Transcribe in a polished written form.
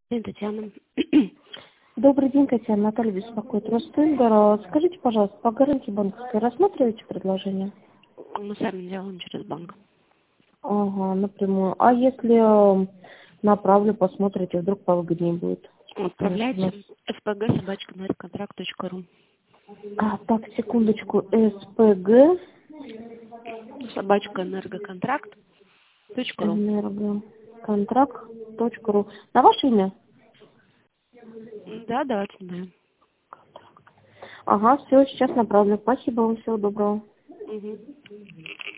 Татьяна. Добрый день, Татьяна. Наталья беспокоит Ростендер. Скажите, пожалуйста, по гарантии банковской рассматриваете предложение? Мы сами делаем через банк. Ага, напрямую. А если направлю, посмотрите, вдруг повыгоднее будет? Отправляйте spg@narcocontract.ru. Так, секундочку. СПГ. @энергоконтракт.ру. Энергоконтракт.ру. На ваше имя? Да, давайте, да. Ага, все, сейчас направлю. Спасибо вам, всего доброго. Угу.